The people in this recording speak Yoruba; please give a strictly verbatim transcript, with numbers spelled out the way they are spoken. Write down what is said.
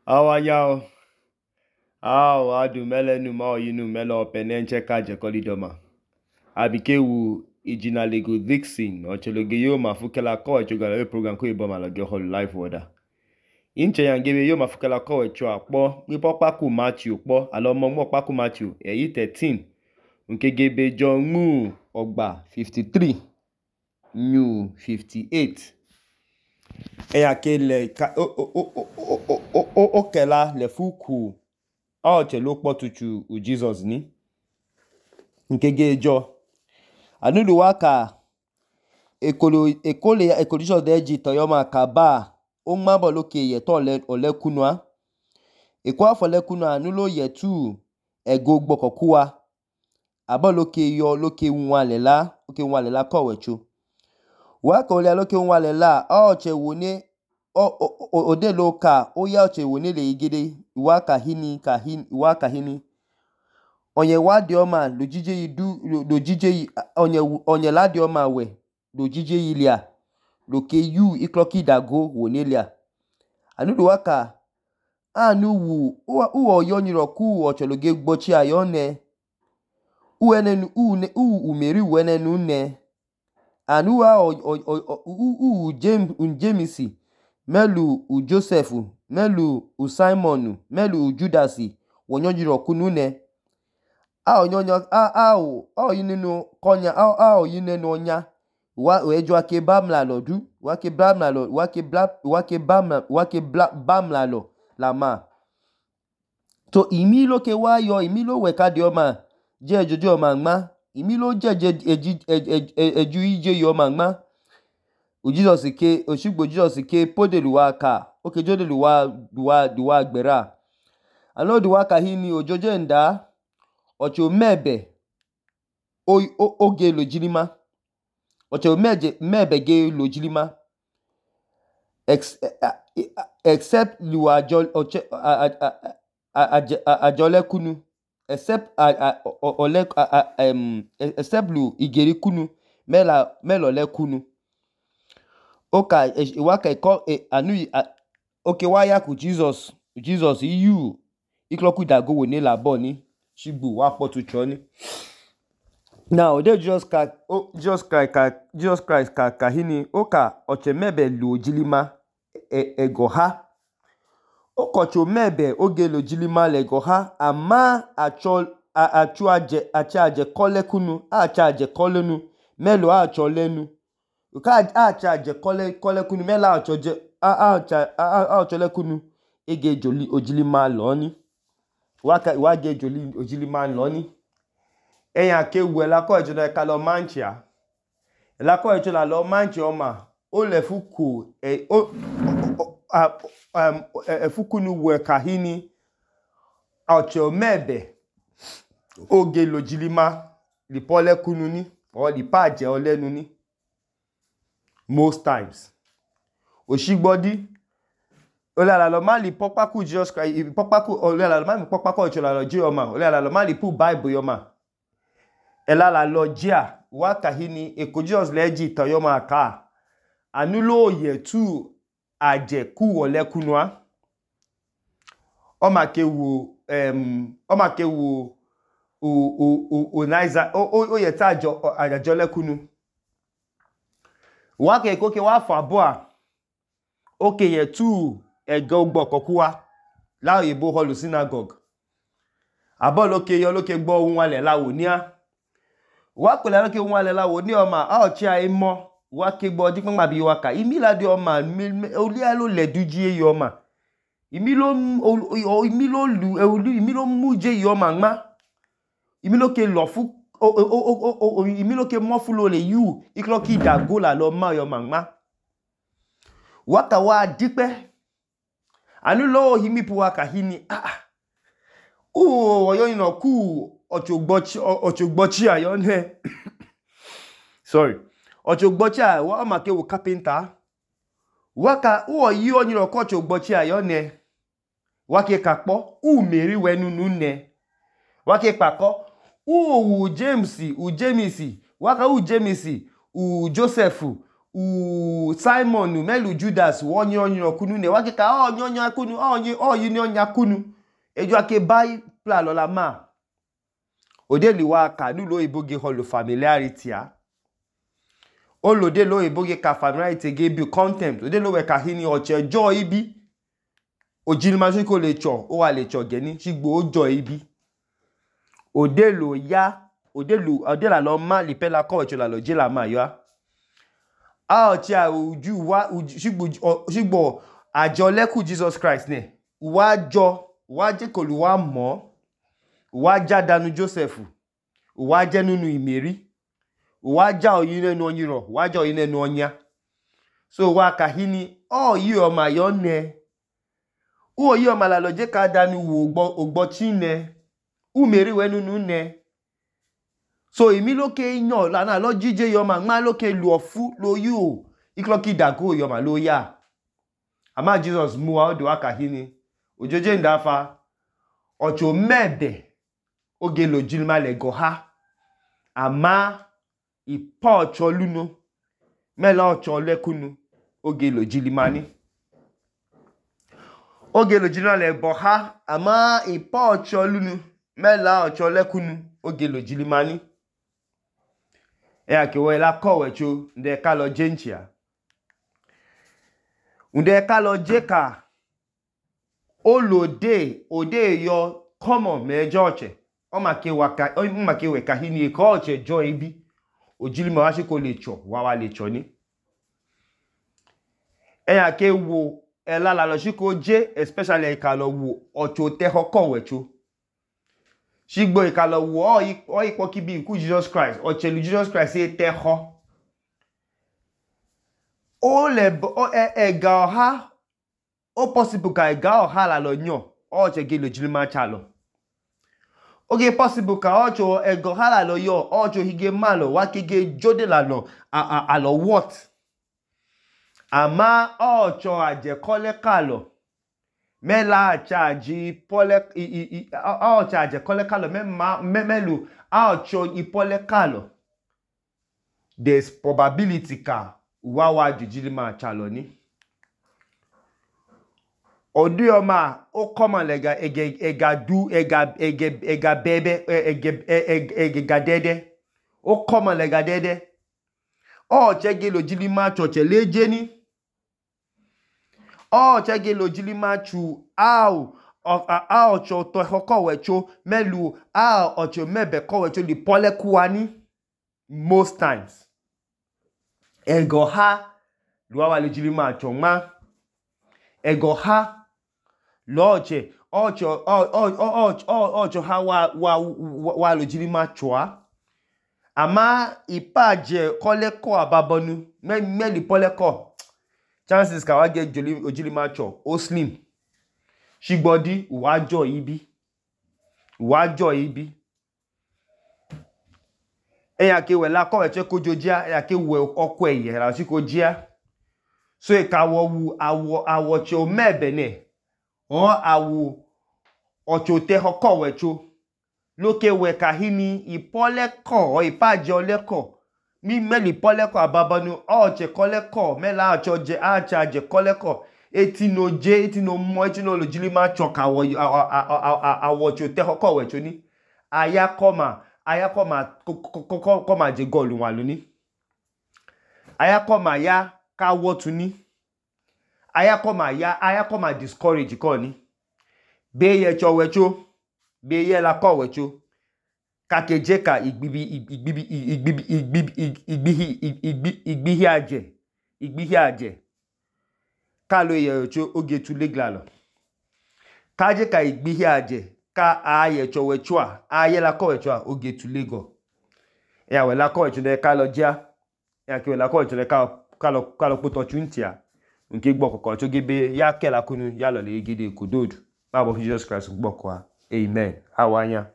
Awanyao. Aw adu mele nu ma yinu mele opene ncheka jekolidoma. Abike wu ijina lego Dixon ochologe yo mafukela ko echogala e program ko iboma la ge hol live order. Inche yangebe yo mafukela ko echo akpo ni popa ku Matthew po alo mo mo pa ku Matthew eyi thirteen nke gebe John mu ogba fifty-three new fifty-eight. Eya kele ka o o o o o o o kela le fuku o chelo kpotuchu u Jesus ni nkege ejo anulu waka ekolo ekole ekoliso deji toyoma kaba o mabo loke ye to le olekunwa ekwa afo lekunwa anulo yetu ego gbokokuwa abo loke yo loke nwalela loke nwalela kowechu waka ole loke nwalela o chewo ni o ode loka o ya chewo ni le igide waka hini ka hin waka hini onye wadioma lojije yidu lojije onye onye ladioma we lojije yilia loke yu ikloki dago wonelia anudu waka anu wu u oyo nyiro ku ochologe gbochi ayone u enenu u ne u umeri wenenu ne anu wa u u James un Jamesi melu u Joseph melu u Simon melu u Judasi wonyo nyiro kunu ne a onyonyo a a o o yininu konya a a o yinenu onya wa ejo ake bamla lodu wa ke bamla lo wa ke bla wa ke bamla wa ke bla bamla lo la ma to imi lo ke wa yo imi lo we ka de o ma je ejojo o ma nma imi lo je je eju ije yo ma nma o Jesus ke o shigbo Jesus ke podelu wa ka o ke jodelu wa duwa duwa gbera alo duwa ka hini ojoje nda ocho mebe o oge lojilima ocho meje mebe ge lojilima except lu ajol oche ajole kunu except ole um except lu igeri kunu mela melole kunu oka waka iko anu oke waya ku Jesus Jesus you ikloku dago wo ne labo ni shigbu wa potu choni now they just ka oh just ka ka Jesus Christ ka kahini oka ochemebe lu jilima e, egoha okocho mebe oge lo jilima legoha ama achol achu aje acha aje kolekunu acha aje kolenu melo acho lenu uka acha aje kole kolekunu mela acho je acha acho lekunu ege joli ojilima loni waka wage joli ojilima loni eyan ke wu la ko ejo na ka lo manchia la ko ejo la lo manchia ma o le fuku e o um efuku nu we kahini ocho mebe oge lojilima li pole kunu ni o li paje olenu ni most times oshigbodi ole ala lo ma li popaku Jesus Christ popaku ole ala lo ma mi popaku ocho la lo je o ma ole ala lo ma li pu bible yo ma ela la lo jia wa kahini eko Jesus leji to yo ma ka anulo yetu aje ku ole kunwa o ma ke wo em o ma ke wo o o o o naiza o o yeta ajo ajo le kunu wa ke ko ke wa fa bo a o ke yetu ego gbo kokuwa la oyibo holu synagogue abo lo ke yo lo ke gbo ohun ale lawo ni a wa pe la lo ke ohun ale lawo ni o ma a o chi ai mo wa ke gbo di pon bi wa ka imi la di o ma oli a lo le duji yo ma imi lo imi lo lu imi lo muje yo ma nma imi lo ke lo fu o o o imi lo ke mo fu lo le yu iklo ki dago la lo ma yo ma nma wa ka wa dipe anu lo himi pu wa ka hini ah o oyo ina ku ochogbochi ochogbochi ayo ne sorry ochogbochi a wa ma ke wo carpenter waka o yi oniro ko ochogbochi ayo ne wake kakpo u meri wenu nune wake pako u u James u Jamesi waka u Jamesi u Joseph u Simon melu Judas wonye onyo kunu ne wake ka onyo onyo kunu onye oyi ni onya kunu ejo ake bai pla lo la ma odeli wa ka nu lo iboge holo familiarity a o lo de lo iboge ka familiarity ge bi contempt o de lo we ka hini oche jo ibi ojilima se ko le cho o wa le cho geni sigbo o jo ibi o de lo ya o de lu o de la lo ma li pe la ko cho la lo je la ma yo a o ti a oju wa sigbo sigbo ajo leku Jesus Christ ne wa jo wa je ko lu wa mo wa ja danu Joseph wa je nunu imeri wa ja oyin nenu onyiro wa ja oyin nenu onya so wa ka hini o yi o ma yo ne o yi o ma la lo je ka danu wo ogbo ogbo chine umeri we nunu ne so imi loke yan la na lo jije yo ma ma loke lu ofu lo yi o ikloki dago yo ma lo ya ama Jesus mu wa do aka hini ojoje ndafa ocho mebe oge lo jilma le go ha ama ipa ocho luno mela ocho lekunu oge lo jilimani oge lo jilma le bo ha ama ipa ocho lunu mela ocho lekunu oge lo jilimani e akewe la kowe cho nde ka lo jenchia nde ka lo jeka olode ode yo common me joche o ma ke waka o ma ke we ka hini ko oche jo ibi ojilima wa se ko le cho wa wa le cho ni e ya ke wo e la la lo si ko je especially e ka lo wo ocho te ho ko we cho sigbo e ka lo wo o ipo ki bi ku Jesus Christ oche lu Jesus Christ e te ho o le o e, e ga ha o possible ka e ga ha la lo yan oche ge lo jilima cha lo oge possible ka ocho ego hala lo yo ocho hige malo wa kige jode la no a a a lo what ama ocho aje kole kalo mela charge pole i i ocho aje kole kalo me me melu ocho ipole kalo there's probability ka wa wa jujilima chalo ni Odi oma o koma lega ege ega du ega ege ega bebe ege ege gadede o koma lega dede o chege lo jilima choche leje ni o chege lo jilima chu au a o cho to hoko wecho melu a o cho mebe ko wecho li pole kuani most times ego ha luwa wa lo jilima choma ego ha Loche, ocho, ocho, ocho, ha wa wa wa lo jilima chwa. Ama ipaje kole ko ababonu, me me li pole ko. Chances ka wa get joli ojilima cho, o slim. Shigbodi wa jo ibi. Wa jo ibi. E ya ke we la ko eche ko jojia, e ya ke we okwe ye la si ko jia. So e ka wo wu awo awo che o mebe ne. O awu ocho te hoko wecho loke we kahini ipole ko o ipaje oleko mi meli pole ko ababanu o che kole ko mela acho je acha je kole ko etino je etino mo etino lo jilima choka wo awo ocho te hoko wecho ni aya koma aya koma koma je golu wa loni aya koma ya ka wo tuni aya koma ya aya koma discourage ko ni be ye cho wecho be ye la ko wecho ka keje ka igbibi igbibi igbibi igbibi igbihi igbihi aje igbihi aje ka lo ye wecho oge tu legla lo ka je ka igbihi aje ka aye cho wecho a aye la ko wecho a oge tu lego ya we la ko wecho de ka lo ja ya ke we la ko wecho de ka ka lo ka lo poto chuntia nke gbo kokko to gebe ya kela kunu ya lo le gide kododu babo Jesus Christ gbo kwa amen awanya